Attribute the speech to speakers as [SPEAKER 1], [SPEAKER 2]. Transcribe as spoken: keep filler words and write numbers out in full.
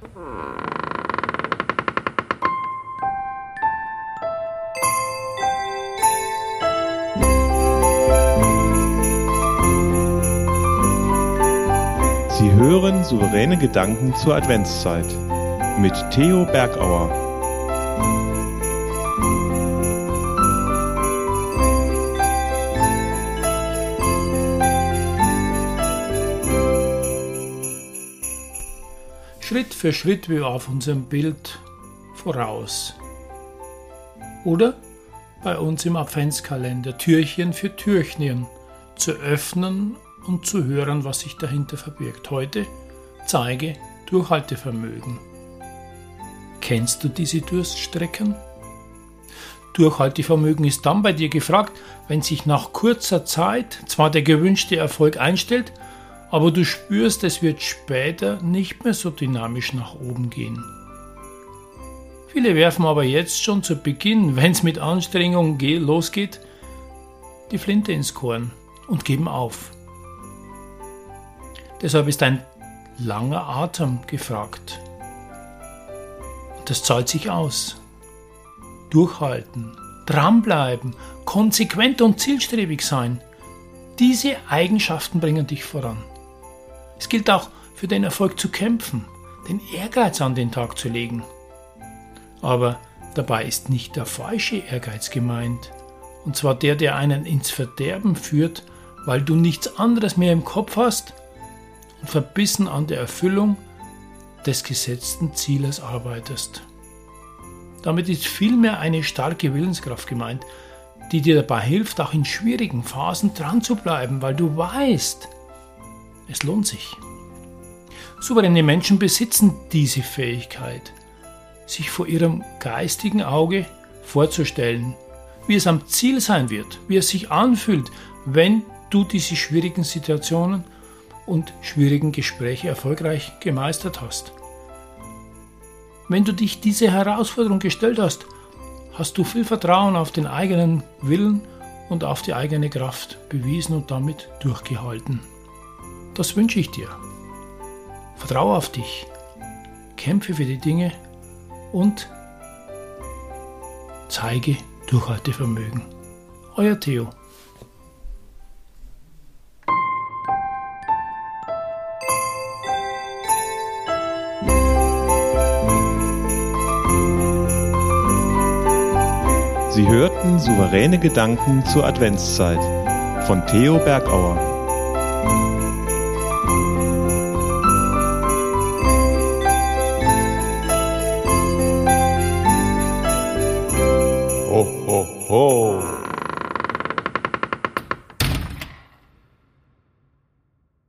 [SPEAKER 1] Sie hören souveräne Gedanken zur Adventszeit mit Theo Bergauer.
[SPEAKER 2] Schritt für Schritt wie auf unserem Bild voraus. Oder bei uns im Adventskalender Türchen für Türchen zu öffnen und zu hören, was sich dahinter verbirgt. Heute zeige Durchhaltevermögen. Kennst du diese Durststrecken? Durchhaltevermögen ist dann bei dir gefragt, wenn sich nach kurzer Zeit zwar der gewünschte Erfolg einstellt, aber du spürst, es wird später nicht mehr so dynamisch nach oben gehen. Viele werfen aber jetzt schon zu Beginn, wenn es mit Anstrengung losgeht, die Flinte ins Korn und geben auf. Deshalb ist ein langer Atem gefragt. Und das zahlt sich aus. Durchhalten, dranbleiben, konsequent und zielstrebig sein. Diese Eigenschaften bringen dich voran. Es gilt auch für den Erfolg zu kämpfen, den Ehrgeiz an den Tag zu legen. Aber dabei ist nicht der falsche Ehrgeiz gemeint. Und zwar der, der einen ins Verderben führt, weil du nichts anderes mehr im Kopf hast und verbissen an der Erfüllung des gesetzten Zieles arbeitest. Damit ist vielmehr eine starke Willenskraft gemeint, die dir dabei hilft, auch in schwierigen Phasen dran zu bleiben, weil du weißt, es lohnt sich. Souveräne Menschen besitzen diese Fähigkeit, sich vor ihrem geistigen Auge vorzustellen, wie es am Ziel sein wird, wie es sich anfühlt, wenn du diese schwierigen Situationen und schwierigen Gespräche erfolgreich gemeistert hast. Wenn du dich diese Herausforderung gestellt hast, hast du viel Vertrauen auf den eigenen Willen und auf die eigene Kraft bewiesen und damit durchgehalten. Das wünsche ich dir. Vertraue auf dich, kämpfe für die Dinge und zeige Durchhaltevermögen. Euer Theo.
[SPEAKER 1] Sie hörten souveräne Gedanken zur Adventszeit von Theo Bergauer.
[SPEAKER 3] Ho,